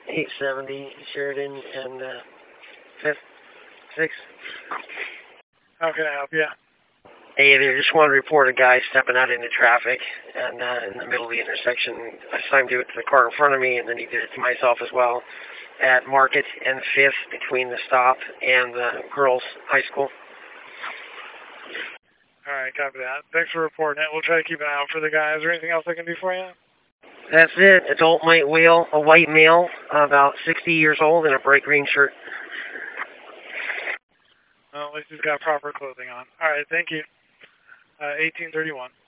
870 Sheridan and 5th, 6th. How can I help you? Hey there, just want to report a guy stepping out into traffic and in the middle of the intersection. I saw him do it to the car in front of me, and then he did it to myself as well at Market and 5th between the stop and the girls' high school. All right, copy that. Thanks for reporting it. We'll try to keep an eye out for the guy. Is there anything else I can do for you? That's it. Adult white whale, a white male, about 60 years old, in a bright green shirt. Well, at least he's got proper clothing on. All right, thank you. 1831.